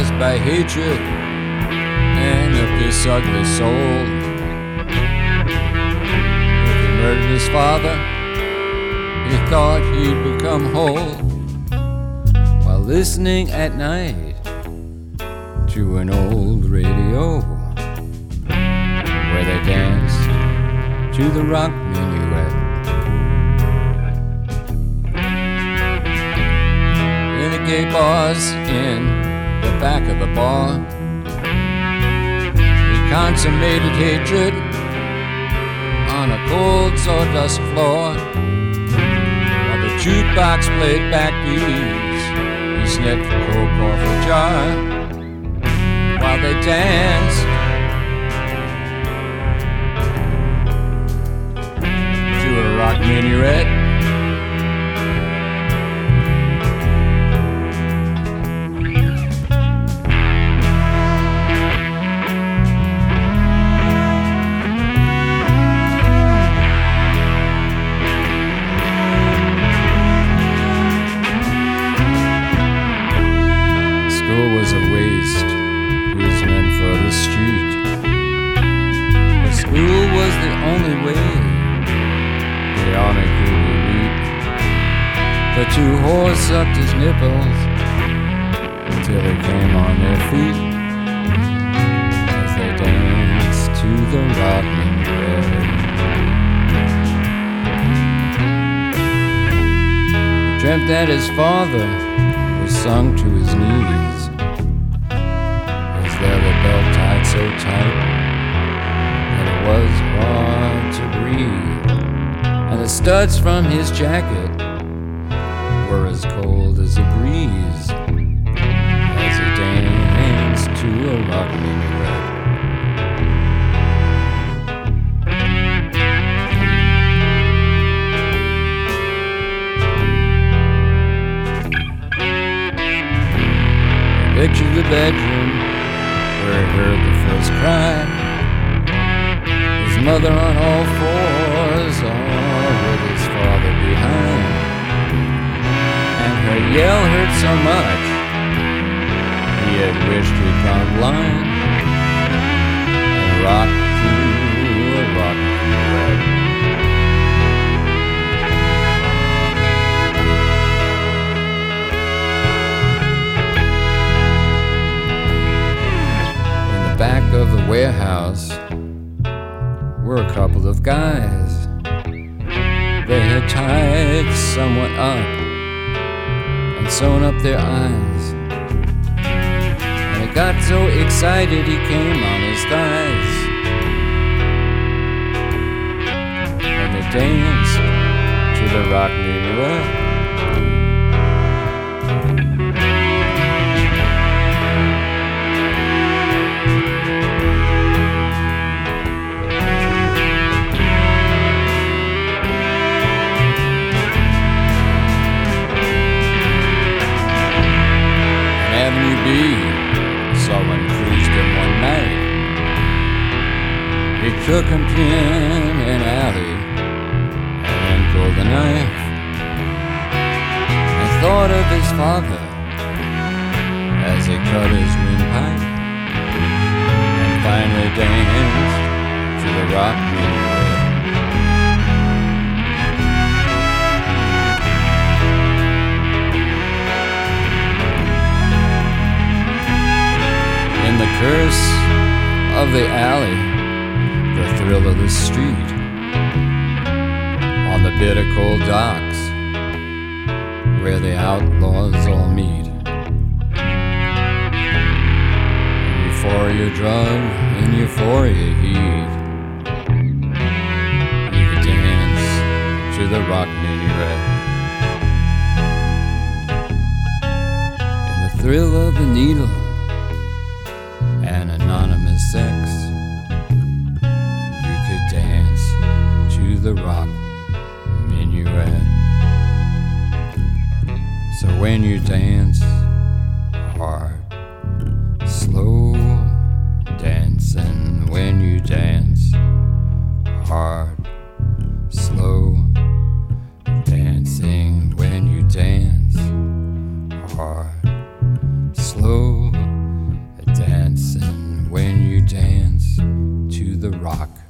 paralyzed by hatred and of this ugly soul. If he murdered his father, he thought he'd become whole, while listening at night to an old radio where they danced to the rock minuet. In the gay bars in the back of the bar, he consummated hatred on a cold sawdust floor. While the jukebox played backbeats, he sniffed coke off a jar. While they danced to a rock minuet. School was a waste, it was meant for the street. But school was the only way the honor could be reaped. The two whores sucked his nipples till they came on their feet as they danced to the rock minuet. He dreamt that his father was sunk to his knees. His leather belt tied so tight that it was hard to breathe, and the studs from his jacket were as cold as a breeze as he danced to a rock minuet. Picture the bedroom where he heard the first cry. His mother on all fours, all with his father behind. And her yell hurt so much, he had wished he'd gone blind and rocked to a rock minuet. Back of the warehouse were a couple of guys. They had tied someone up and sewn up their eyes, and he got so excited he came on his thighs, and they danced to the rock minuet. Avenue B, someone cruised him one night. He took him in an alley and pulled a knife, and thought of his father as he cut his windpipe, and finally danced to the rock minuet. In the curse of the alley, the thrill of the street, on the bitter cold docks where the outlaws all meet. Euphoria drug and euphoria heat, you could dance to the rock minuet. In the thrill of the needle and anonymous sex, you could dance to the rock minuet. So when you dance hard, slow dancing, when you dance hard, slow dancing, when you dance hard, slow rock.